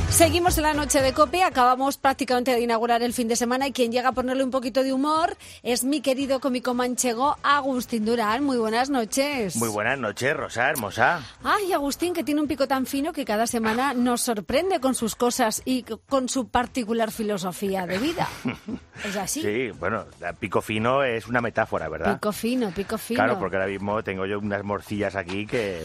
Seguimos en la noche de COPE, acabamos prácticamente de inaugurar el fin de semana y quien llega a ponerle un poquito de humor es mi querido cómico manchego Agustín Durán. Muy buenas noches. Muy buenas noches, Rosa, hermosa. Ay, Agustín, que tiene un pico tan fino que cada semana nos sorprende con sus cosas y con su particular filosofía de vida. ¿Es así? Sí, bueno, pico fino es una metáfora, ¿verdad? Pico fino, pico fino. Claro, porque ahora mismo tengo yo unas morcillas aquí que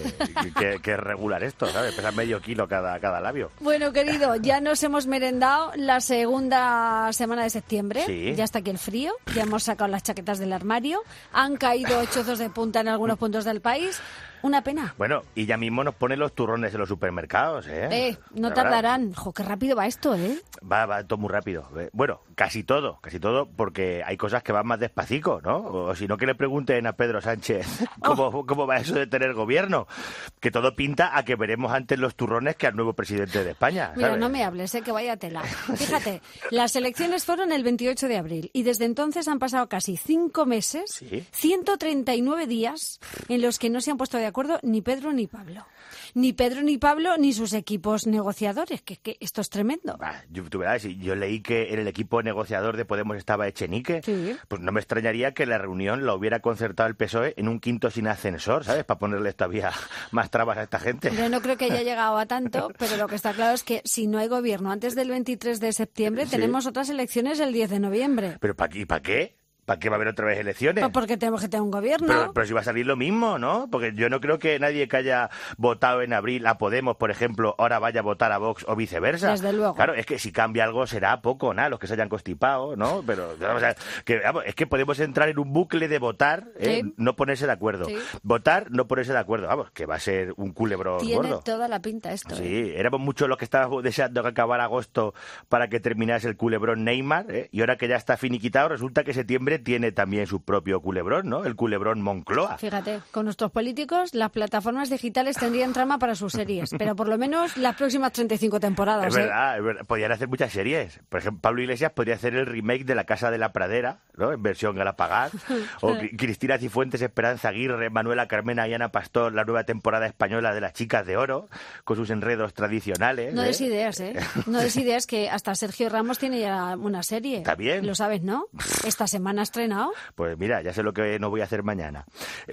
es regular esto, ¿sabes? Pesa medio kilo cada labio. Bueno, querido, ya nos hemos merendado la segunda semana de septiembre. Sí. Ya está aquí el frío, ya hemos sacado las chaquetas del armario, han caído hechozos de punta en algunos puntos del país. Una pena. Bueno, y ya mismo nos ponen los turrones en los supermercados, ¿eh? No La tardarán. Jo, qué rápido va esto, ¿eh? Va todo muy rápido. Bueno, casi todo, porque hay cosas que van más despacito, ¿no? O si no, que le pregunten a Pedro Sánchez cómo va eso de tener gobierno. Que todo pinta a que veremos antes los turrones que al nuevo presidente de España, ¿sabes? Mira, no me hables, que vaya tela. Fíjate, las elecciones fueron el 28 de abril y desde entonces han pasado casi 5 meses, ¿Sí? 139 días en los que no se han puesto de acuerdo ni Pedro ni Pablo. Ni Pedro ni Pablo ni sus equipos negociadores, que esto es tremendo. Tú verás, si yo leí que en el equipo negociador de Podemos estaba Echenique, Sí. Pues no me extrañaría que la reunión la hubiera concertado el PSOE en un quinto sin ascensor, ¿sabes? Para ponerle todavía más trabas a esta gente. Yo no creo que haya llegado a tanto, pero lo que está claro es que si no hay gobierno antes del 23 de septiembre, Sí. tenemos otras elecciones el 10 de noviembre. ¿Pero para qué? ¿Para qué va a haber otra vez elecciones? Pues porque tenemos que tener un gobierno. Pero si va a salir lo mismo, ¿no? Porque yo no creo que nadie que haya votado en abril a Podemos, por ejemplo, ahora vaya a votar a Vox o viceversa. Desde luego. Claro, es que si cambia algo será poco, nada, los que se hayan constipado, ¿no? Pero vamos a ver, es que podemos entrar en un bucle de votar, Sí. no ponerse de acuerdo. Sí. Votar, no ponerse de acuerdo. Vamos, que va a ser un culebrón Tiene gordo. toda la pinta esto. Sí, éramos muchos los que estábamos deseando que acabara agosto para que terminase el culebrón Neymar, y ahora que ya está finiquitado, resulta que septiembre tiene también su propio culebrón, ¿no? El culebrón Moncloa. Fíjate, con nuestros políticos, las plataformas digitales tendrían trama para sus series, pero por lo menos las próximas 35 temporadas. Es verdad. Podrían hacer muchas series. Por ejemplo, Pablo Iglesias podría hacer el remake de La Casa de la Pradera, ¿no? En versión Galapagos. O Cristina Cifuentes, Esperanza Aguirre, Manuela Carmena y Ana Pastor, la nueva temporada española de Las Chicas de Oro, con sus enredos tradicionales. No des ideas, ¿eh? No des ideas, que hasta Sergio Ramos tiene ya una serie. Está bien. Lo sabes, ¿no? Esta semana ha estrenado. Pues mira, ya sé lo que no voy a hacer mañana.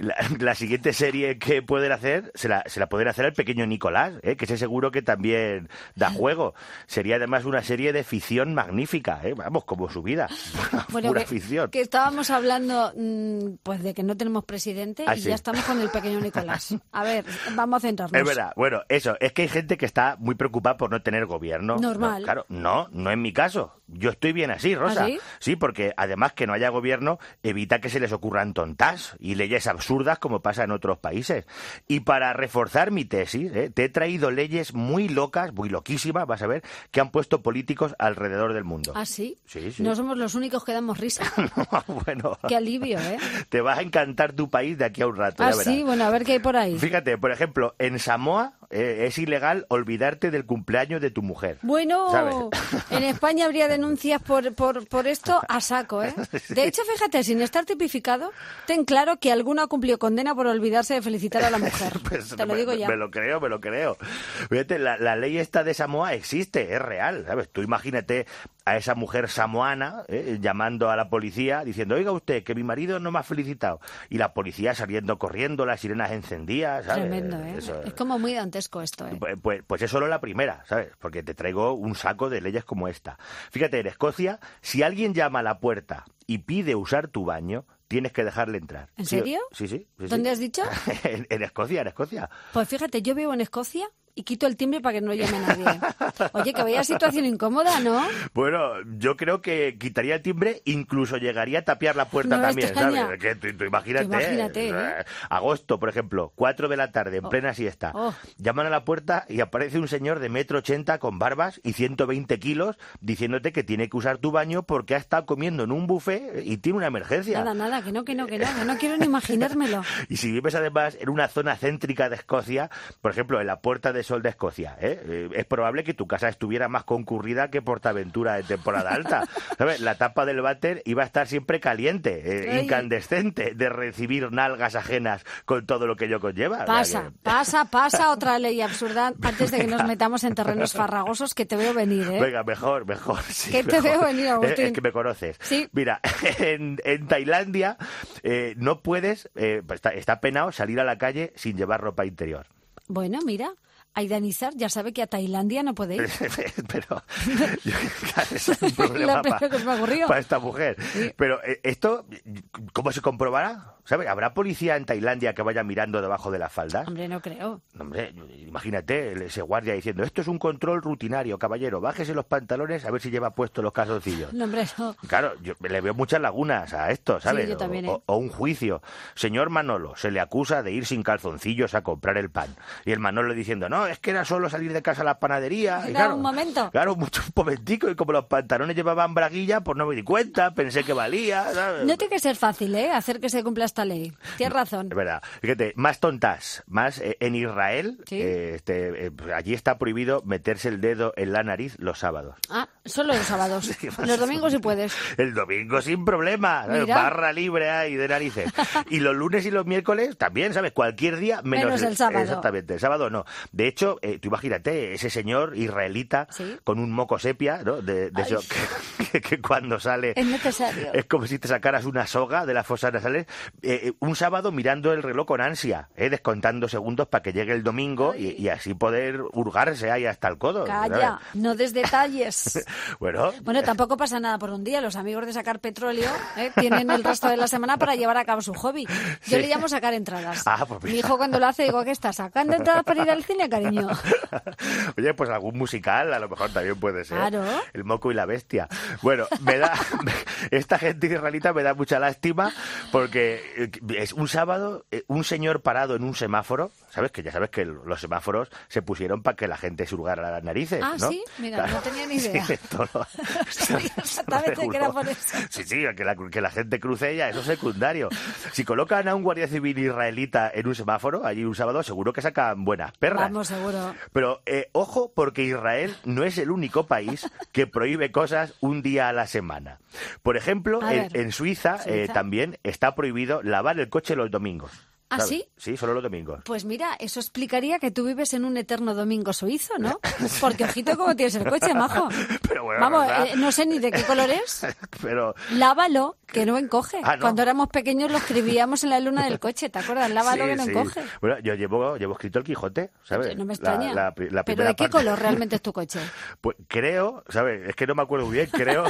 La siguiente serie que pueden hacer, se la pueden hacer al pequeño Nicolás, que ese seguro que también da juego. Sería además una serie de ficción magnífica, vamos, como su vida. Bueno, pura ficción. que estábamos hablando pues de que no tenemos presidente y Sí. ya estamos con el pequeño Nicolás. A ver, vamos a centrarnos. Es verdad. Bueno, eso, es que hay gente que está muy preocupada por no tener gobierno. Normal. No, claro, no es mi caso. Yo estoy bien así, Rosa. ¿Ah, sí? Sí, porque además que no haya gobierno evita que se les ocurran tontas y leyes absurdas como pasa en otros países. Y para reforzar mi tesis, te he traído leyes muy locas, muy loquísimas, vas a ver, que han puesto políticos alrededor del mundo. ¿Ah, sí? Sí. No somos los únicos que damos risa. Bueno, Qué alivio, ¿eh? te va a encantar tu país de aquí a un rato. Ah, ya verás. sí, bueno, a ver qué hay por ahí. Fíjate, por ejemplo, en Samoa es ilegal olvidarte del cumpleaños de tu mujer. Bueno, ¿Sabes? en España habría denuncias por esto a saco, ¿eh? De hecho, fíjate, sin estar tipificado, ten claro que alguno ha cumplido condena por olvidarse de felicitar a la mujer. Pues, Te lo digo ya. Me lo creo. Fíjate, la ley esta de Samoa existe, es real, ¿sabes? Tú imagínate a esa mujer samoana llamando a la policía diciendo, oiga usted, que mi marido no me ha felicitado. Y la policía saliendo corriendo, las sirenas encendidas, ¿sabes? Tremendo, ¿eh? Eso, Es como muy dantesco esto, ¿eh? Pues es solo la primera, ¿sabes? Porque te traigo un saco de leyes como esta. Fíjate, en Escocia, si alguien llama a la puerta y pide usar tu baño, tienes que dejarle entrar. ¿En serio? Sí. ¿Dónde has dicho? En Escocia. Pues fíjate, yo vivo en Escocia y quito el timbre para que no llame nadie. Oye, que vaya situación incómoda, ¿no? Bueno, yo creo que quitaría el timbre, incluso llegaría a tapiar la puerta No me también, extraña. ¿sabes? Que tú imagínate. Tú imagínate, Agosto, por ejemplo, 4 de la tarde, en plena siesta. Llaman a la puerta y aparece un señor de 1,80 m con barbas y 120 kilos diciéndote que tiene que usar tu baño porque ha estado comiendo en un buffet y tiene una emergencia. Nada, que no quiero ni imaginármelo. Y si vives además en una zona céntrica de Escocia, por ejemplo, en la puerta de de sol de Escocia, es probable que tu casa estuviera más concurrida que Portaventura en temporada alta. ¿Sabes? La tapa del váter iba a estar siempre caliente, incandescente, de recibir nalgas ajenas con todo lo que ello conlleva. Pasa otra ley absurda antes de que nos metamos en terrenos farragosos, que te veo venir, ¿eh? Venga, mejor. Sí, que te veo venir, Agustín. Es que me conoces. Sí. Mira, en Tailandia no puedes, está penado salir a la calle sin llevar ropa interior. Bueno, mira, Aidanizar ya sabe que a Tailandia no puede ir. Pero es un problema para esta mujer. Sí. Pero esto, ¿cómo se comprobará? ¿Sabe? ¿Habrá policía en Tailandia que vaya mirando debajo de las faldas? Hombre, no creo. Hombre, imagínate ese guardia diciendo, esto es un control rutinario, caballero, bájese los pantalones a ver si lleva puestos los calzoncillos. No, hombre, no. Claro, yo le veo muchas lagunas a esto, ¿sabes? Sí, yo también, o un juicio. Señor Manolo, se le acusa de ir sin calzoncillos a comprar el pan. Y el Manolo diciendo, no, es que era solo salir de casa a la panadería. Era y claro, un momento. Claro, un momentico, y como los pantalones llevaban braguilla, pues no me di cuenta, pensé que valía, ¿sabes? No tiene que ser fácil, hacer que se cumpla esta ley. Tienes razón. Es verdad. Fíjate, más tontas, en Israel, ¿sí? Allí está prohibido meterse el dedo en la nariz los sábados. Ah, solo los sábados. Sí, los domingos sí puedes. El domingo sin problema, barra libre ahí de narices. Y los lunes y los miércoles también, ¿sabes? Cualquier día menos el sábado. Exactamente, el sábado no. De hecho, tú imagínate, ese señor israelita, ¿sí?, con un moco sepia, ¿no? De eso que cuando sale es necesario. Es como si te sacaras una soga de las fosas nasales. Un sábado mirando el reloj con ansia, descontando segundos para que llegue el domingo y así poder hurgarse ahí hasta el codo. Calla, ¿sabes? no des detalles. Bueno, tampoco pasa nada por un día. Los amigos de sacar petróleo tienen el resto de la semana para llevar a cabo su hobby. Yo le llamo sacar entradas. Pues mi hijo cuando lo hace digo, ¿qué estás sacando entradas para ir al cine, cariño? Oye, pues algún musical a lo mejor también puede ser. Claro. El moco y la bestia. Bueno, esta gente israelita me da mucha lástima porque es un sábado, un señor parado en un semáforo, ¿sabes? Que ya sabes que los semáforos se pusieron para que la gente se hurgara las narices, ¿no? Sí, mira, no tenía ni idea. Sí, exactamente que era por eso. Sí, que la gente cruce ya, eso es secundario. Si colocan a un guardia civil israelita en un semáforo, allí un sábado, seguro que sacan buenas perras. Vamos, seguro. Pero ojo, porque Israel no es el único país que prohíbe cosas un día a la semana. Por ejemplo, en Suiza también está prohibido lavar el coche los domingos. ¿Ah, ¿sabes? sí? Sí, solo los domingos. Pues mira, eso explicaría que tú vives en un eterno domingo suizo, ¿no? Porque ojito cómo tienes el coche, majo. Pero bueno, vamos, no sé ni de qué color es. Pero lávalo, que no encoge. ¿no? Cuando éramos pequeños lo escribíamos en la luna del coche, ¿te acuerdas? Lávalo, que no encoge. Bueno, yo llevo escrito el Quijote, ¿sabes? No me extraña. La ¿Pero de qué color realmente es tu coche? Pues creo, ¿sabes? Es que no me acuerdo muy bien, creo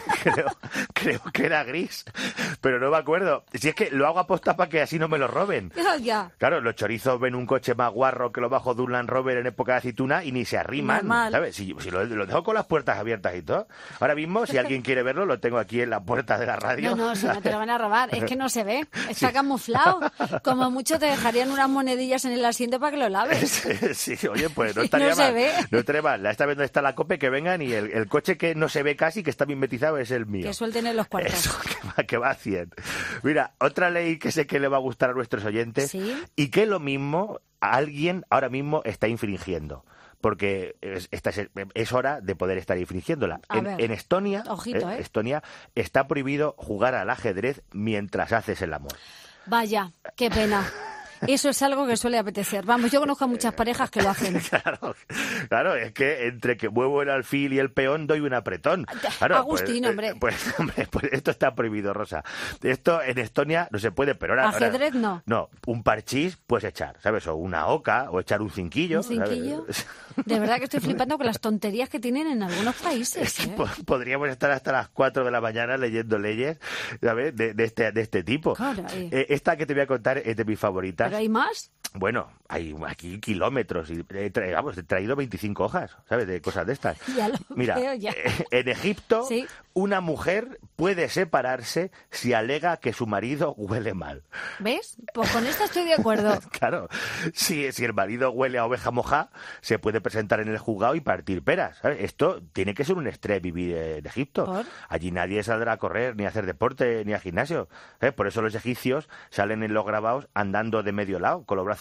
que era gris, pero no me acuerdo. Si es que lo hago aposta para que así no me lo roben. Ya. Claro, los chorizos ven un coche más guarro que lo bajo de un Land Rover en época de aceituna y ni se arriman, normal. ¿sabes? Si lo dejo con las puertas abiertas y todo. Ahora mismo, si alguien quiere verlo, lo tengo aquí en la puerta de la radio. No, si no te lo van a robar. Es que no se ve. Está camuflado. Como mucho te dejarían unas monedillas en el asiento para que lo laves. Sí, oye, pues no estaría no mal. Se ve. No estaría mal. Esta vez no está la COPE, que vengan y el coche que no se ve casi, que está mimetizado, es el mío. Que suelten en los cuartos. Eso, que va a 100. Mira, otra ley que sé que le va a gustar a nuestros oyentes, ¿sí?, y que lo mismo alguien ahora mismo está infringiendo. Porque es hora de poder estar infringiéndola. En Estonia, Estonia está prohibido jugar al ajedrez mientras haces el amor. Vaya, qué pena. Eso es algo que suele apetecer. Vamos, yo conozco a muchas parejas que lo hacen. Claro, es que entre que muevo el alfil y el peón doy un apretón. Claro, Agustín, hombre. Pues esto está prohibido, Rosa. Esto en Estonia no se puede, pero ahora... ¿Ajedrez no? No, un parchís puedes echar, ¿sabes? O una oca, o echar un cinquillo. ¿Un cinquillo? De verdad que estoy flipando con las tonterías que tienen en algunos países. Es que podríamos estar hasta las 4 de la mañana leyendo leyes, ¿sabes? De este tipo. Claro, esta que te voy a contar es de mis favoritas. ¿Pero hay más? Bueno, hay aquí kilómetros y he traído 25 hojas, ¿sabes? De cosas de estas. Ya lo Mira, veo ya. En Egipto, ¿sí?, una mujer puede separarse si alega que su marido huele mal. ¿Ves? Pues con esto estoy de acuerdo. Claro, si el marido huele a oveja moja, se puede presentar en el juzgado y partir peras, ¿sabes? Esto tiene que ser un estrés vivir en Egipto. ¿Por? Allí nadie saldrá a correr, ni a hacer deporte, ni al gimnasio. Por eso los egipcios salen en los grabados andando de medio lado, con los brazos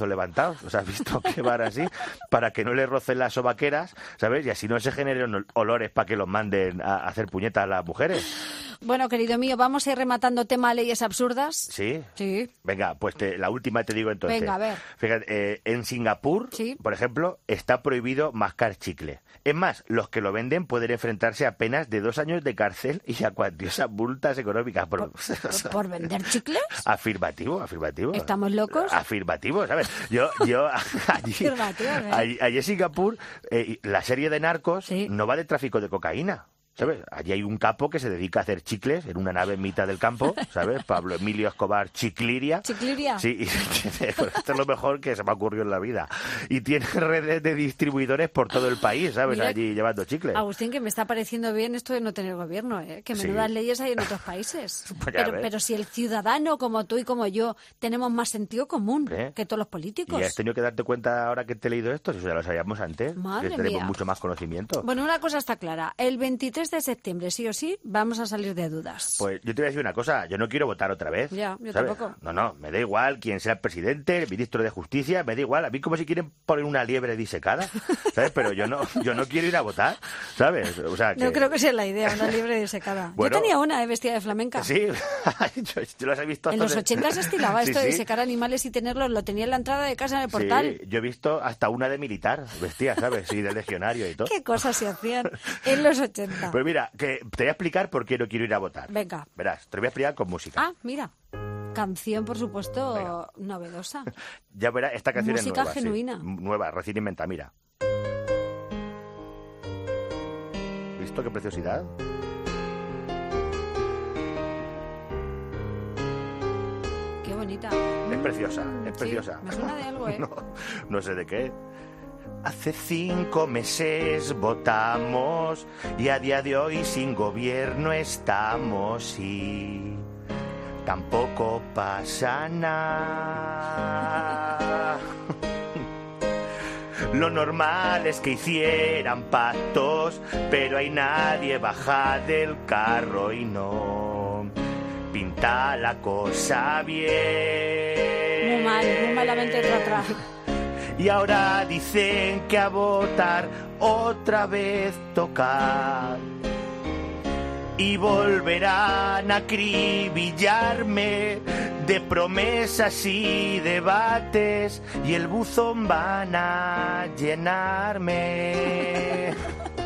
brazos levantados, ¿os has visto que van así? Para que no le rocen las sobaqueras, ¿sabes? Y así no se generen olores para que los manden a hacer puñetas a las mujeres. Bueno, querido mío, vamos a ir rematando tema leyes absurdas. ¿Sí? Sí. Venga, pues la última te digo entonces. Venga, a ver. Fíjate, en Singapur, Sí. por ejemplo, está prohibido mascar chicle. Es más, los que lo venden pueden enfrentarse a penas de 2 años de cárcel y a cuantiosas multas económicas. ¿Por vender chicles? Afirmativo. ¿Estamos locos? Afirmativo, ¿sabes? Yo allí, Afirmativo, ¿eh? allí en Singapur, la serie de Narcos Sí. no va de tráfico de cocaína. ¿Sabes? Allí hay un capo que se dedica a hacer chicles en una nave en mitad del campo, ¿sabes? Pablo Emilio Escobar Chicliria. ¿Chicliria? Sí, y esto es lo mejor que se me ha ocurrido en la vida. Y tiene redes de distribuidores por todo el país, ¿sabes? Mira, allí llevando chicles. Agustín, que me está pareciendo bien esto de no tener gobierno, ¿eh? Que menudas Sí. leyes hay en otros países. Pues ya ves. pero si el ciudadano como tú y como yo tenemos más sentido común ¿Eh? que todos los políticos. ¿Y has tenido que darte cuenta ahora que te he leído esto? Si eso ya lo sabíamos antes. Madre que tenemos mía. mucho más conocimiento. Bueno, una cosa está clara. El 23 de septiembre, sí o sí, vamos a salir de dudas. Pues yo te voy a decir una cosa, yo no quiero votar otra vez. Ya, yo ¿sabes? tampoco. No, me da igual quién sea el presidente, el ministro de Justicia, me da igual. A mí como si quieren poner una liebre disecada, ¿sabes? Pero yo no quiero ir a votar, ¿sabes? O sea, No creo que sea la idea, una liebre disecada. Bueno, yo tenía una, vestida de flamenca. Sí, yo las he visto. En los 80 se estilaba Sí, esto de sí. disecar animales y tenerlos. Lo tenía en la entrada de casa en el portal. Sí, yo he visto hasta una de militar, vestida, ¿sabes? Sí, de legionario y todo. ¿Qué cosas se hacían en los 80? Pues mira, que te voy a explicar por qué no quiero ir a votar. Venga. Verás, te lo voy a explicar con música. Ah, mira. Canción, por supuesto, Venga. novedosa. Ya verás, esta canción Música es nueva. genuina. Sí. Nueva, recién inventada, mira. ¿Visto qué preciosidad? Qué bonita. Es preciosa, es Sí, preciosa. me suena de algo, ¿eh? No sé de qué. Hace 5 meses votamos y a día de hoy sin gobierno estamos y tampoco pasa nada. Lo normal es que hicieran pactos, pero hay nadie baja del carro y no pinta la cosa bien. Muy malamente tratado. Y ahora dicen que a votar otra vez tocar. Y volverán a acribillarme de promesas y debates. Y el buzón van a llenarme.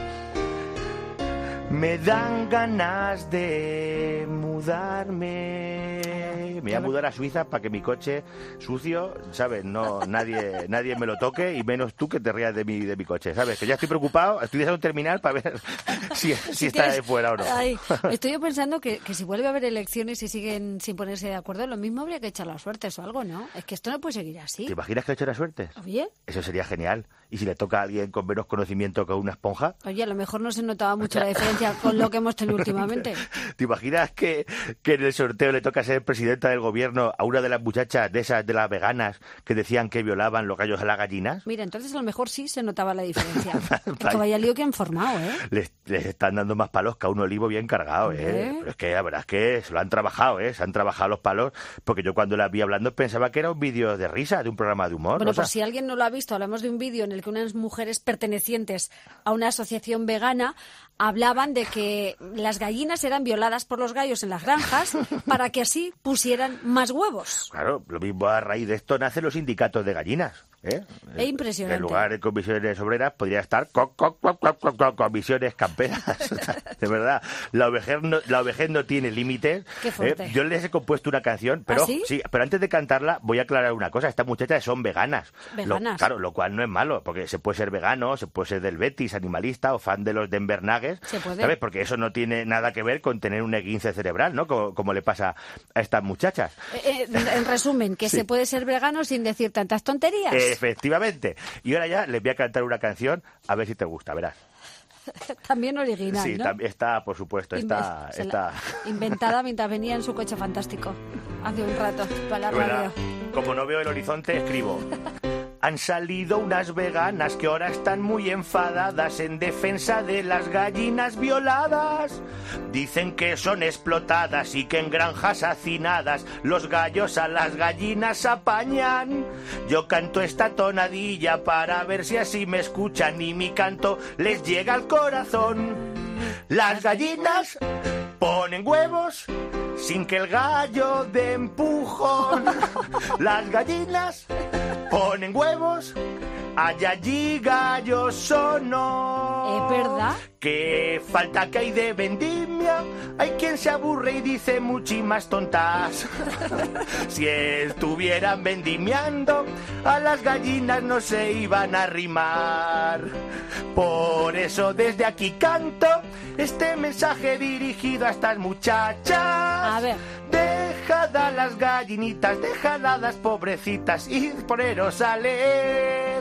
Me dan ganas de mudarme. Me voy a mudar a Suiza para que mi coche sucio, ¿sabes? No, nadie me lo toque y menos tú que te rías de mi coche, ¿sabes? Que ya estoy preocupado, estoy deseando terminar para ver si está de fuera o no. Ay, estoy yo pensando que si vuelve a haber elecciones y siguen sin ponerse de acuerdo, lo mismo habría que echar las suertes o algo, ¿no? Es que esto no puede seguir así. ¿Te imaginas que le echara suerte? Oye, Eso sería genial. ¿Y si le toca a alguien con menos conocimiento que una esponja? a lo mejor no se notaba mucho la diferencia con lo que hemos tenido últimamente. ¿Te imaginas que en el sorteo le toca ser presidenta del gobierno a una de las muchachas de esas de las veganas que decían que violaban los gallos a las gallinas? Mira, entonces a lo mejor sí se notaba la diferencia. Es que vaya lío que han formado, ¿eh? Les están dando más palos que a un olivo bien cargado, ¿eh? Pero es que la verdad es que se lo han trabajado, ¿eh? Se han trabajado los palos, porque yo cuando la vi hablando pensaba que era un vídeo de risa, de un programa de humor. Bueno, o sea, por si alguien no lo ha visto, hablamos de un vídeo en el que unas mujeres pertenecientes a una asociación vegana hablaban de que las gallinas eran violadas por los gallos en las granjas para que así pusieran más huevos. Claro, lo mismo a raíz de esto nacen los sindicatos de gallinas. ¿Eh? Es impresionante. En lugar de comisiones obreras podría estar comisiones camperas. De verdad, la ovejez no tiene límites. Qué fuerte. Yo les he compuesto una canción, pero ¿Ah, sí? sí, pero antes de cantarla voy a aclarar una cosa. Estas muchachas son veganas. Veganas. Claro, lo cual no es malo, porque se puede ser vegano, se puede ser del Betis, animalista o fan de los Denver Nuggets. Se puede. ¿Sabes? Porque eso no tiene nada que ver con tener un esguince cerebral, ¿no? Como le pasa a estas muchachas. En resumen, que Sí. se puede ser vegano sin decir tantas tonterías. Efectivamente. Y ahora ya les voy a cantar una canción, a ver si te gusta, verás. También original, Sí, ¿no? está, por supuesto, está... Inventada mientras venía en su coche fantástico hace un rato para la Bueno, radio. como no veo el horizonte, escribo. Han salido unas veganas que ahora están muy enfadadas en defensa de las gallinas violadas. Dicen que son explotadas y que en granjas hacinadas los gallos a las gallinas apañan. Yo canto esta tonadilla para ver si así me escuchan y mi canto les llega al corazón. Las gallinas ponen huevos sin que el gallo dé empujón. Las gallinas ponen huevos, hay allí gallos o no. ¿Es verdad? ¿Qué falta que hay de vendimia? Hay quien se aburre y dice muchísimas tontas. Si estuvieran vendimiando, a las gallinas no se iban a arrimar. Por eso desde aquí canto este mensaje dirigido a estas muchachas. A ver. Dejad a las gallinitas, dejad a las pobrecitas y poneros a leer.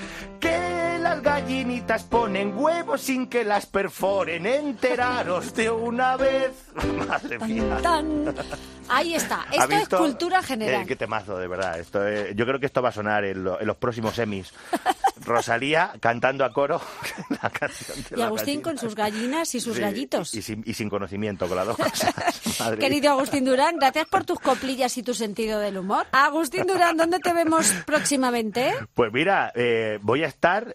Que las gallinitas ponen huevos sin que las perforen. Enteraros de una vez. Madre mía. Tan. Ahí está. Esto es cultura general. Qué temazo, de verdad. Yo creo que esto va a sonar en los próximos Emmys. Rosalía cantando a coro la canción de y Agustín con sus gallinas y sus gallitos. Y sin conocimiento, con las dos cosas. Madre Querido mía. Agustín Durán, gracias por tus coplillas y tu sentido del humor. Agustín Durán, ¿dónde te vemos próximamente? Pues mira, voy a estar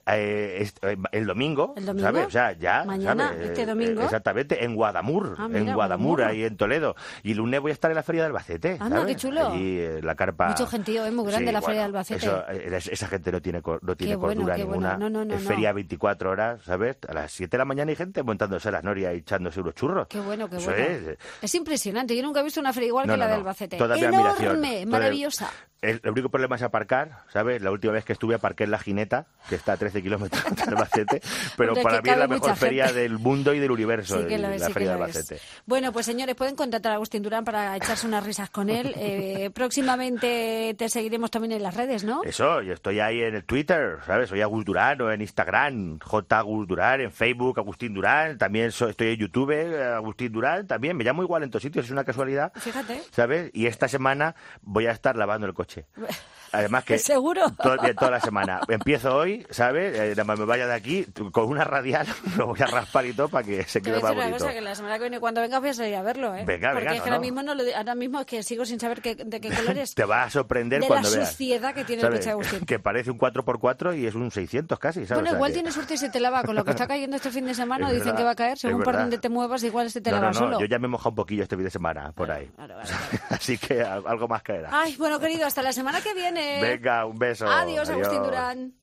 el domingo. ¿El domingo? ¿Sabes? O sea, ya. Mañana, ¿sabes? este domingo. Exactamente, en Guadamur. Ah, mira, en Guadamur, Guadamur. ahí en Toledo. Y el lunes voy a estar en la Feria de Albacete. Anda, ¿sabes? qué chulo. Allí, la carpa. Mucho gentío, es muy grande la Feria de Albacete. Esa gente no tiene Qué bueno, cordura qué bueno. ninguna. No. Es feria 24 horas, ¿sabes? A las 7 de la mañana hay gente montándose las norias y echándose unos churros. Qué bueno, qué Eso bueno. Es impresionante. Yo nunca he visto una feria igual No, que la no, de no. Albacete. Toda mi Enorme, admiración. maravillosa. El único problema es aparcar, ¿sabes? La última vez que estuve aparqué en La Gineta, que está a 13 kilómetros de Albacete, pero Hombre, para que mí es la cabe mejor mucha feria gente. del mundo y del universo, Sí que lo es, la sí feria que de lo es. Albacete. Bueno, pues señores, pueden contratar a Agustín Durán para echarse unas risas con él. Próximamente te seguiremos también en las redes, ¿no? Eso, yo estoy ahí en el Twitter, ¿sabes? Soy Agus Durán, o en Instagram, J. Agus Durán, en Facebook, Agustín Durán, también estoy en YouTube, Agustín Durán, también, me llamo igual en todos sitios, es una casualidad, Fíjate. ¿sabes? Y esta semana voy a estar lavando el coche. Además que ¿Seguro? Toda la semana. Empiezo hoy, ¿sabes? Nada más me vaya de aquí, con una radial lo voy a raspar y todo para que se Te quede voy a más decir una bonito. cosa, que la semana que viene cuando vengas voy a salir a verlo, ¿eh? Venga, porque venga, es que no, ahora mismo, ahora mismo es que sigo sin saber de qué color es. Te va a sorprender de cuando la veas. suciedad que tiene ¿Sabes? el coche de Agustín. Que parece un 4x4 y es un 600 casi, ¿sabes? Bueno, O sea igual que- tiene suerte y se te lava. Con lo que está cayendo este fin de semana, Es dicen verdad, que va a caer. es Según por verdad. donde te muevas, igual se te No, lava no, solo. yo ya me he mojado un poquillo este fin de semana, por ahí. Vale. Así que algo más caerá. Ay, bueno, querido, hasta la semana que viene. Venga, un beso. Adiós, Agustín Durán.